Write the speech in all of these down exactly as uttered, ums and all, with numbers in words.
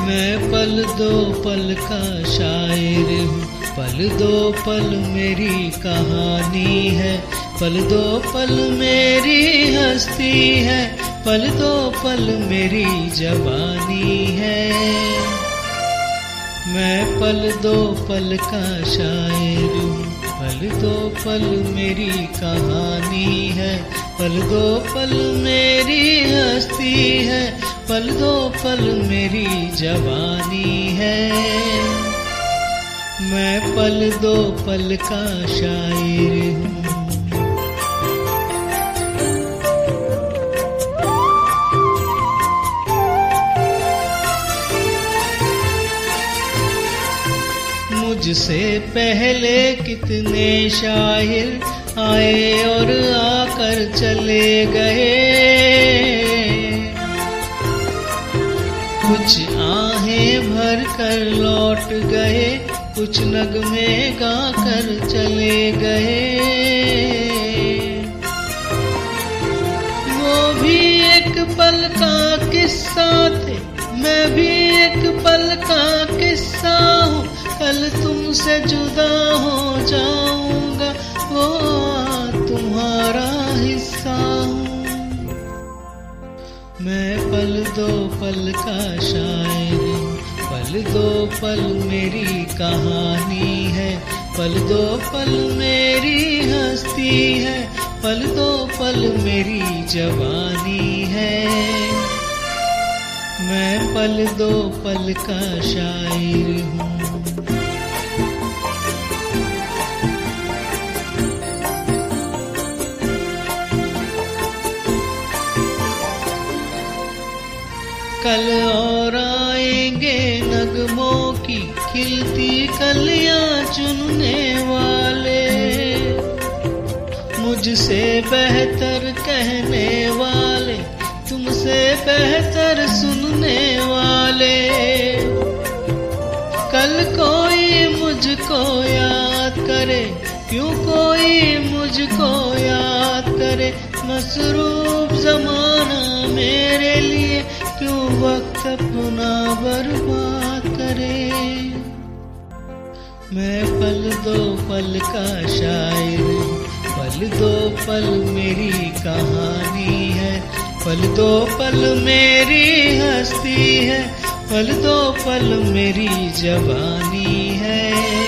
मैं पल दो पल का शायर हूँ, पल दो पल मेरी कहानी है, पल दो पल मेरी हस्ती है, पल दो पल मेरी जवानी है। मैं पल दो पल का शायर हूँ, पल दो पल मेरी कहानी है, पल दो पल मेरी हस्ती है, पल दो पल मेरी जवानी है। मैं पल दो पल का शायर हूँ। मुझसे पहले कितने शायर आए और आकर चले गए, कुछ आहें भर कर लौट गए, कुछ नगमे गा कर चले गए। वो भी एक पल का किस्सा थे, मैं भी एक पल का किस्सा हूँ, कल तुमसे जुदा हो जाऊंगा, वो तुम्हारा हिस्सा हूँ। मैं पल दो पल का शायर हूँ, पल दो पल मेरी कहानी है, पल दो पल मेरी हस्ती है, पल दो पल मेरी जवानी है। मैं पल दो पल का शायर हूँ। कल और आएंगे नगमों की खिलती कलियां चुनने वाले, मुझसे बेहतर कहने वाले, तुमसे बेहतर सुनने वाले। कल कोई मुझको याद करे, क्यों कोई मुझको याद करे, मसरूफ जमाना मेरे लिए क्यों वक्त अपना बर्बाद करे। मैं पल दो पल का शायर हूँ, पल दो पल मेरी कहानी है, पल दो पल मेरी हस्ती है, पल दो पल मेरी जवानी है।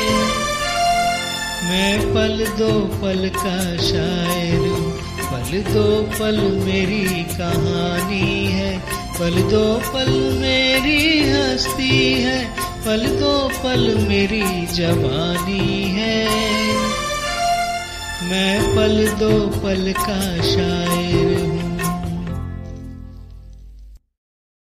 मैं पल दो पल का शायर हूँ, पल दो पल मेरी कहानी है, पल दो पल मेरी हस्ती है, पल दो पल मेरी जवानी है। मैं पल दो पल का शायर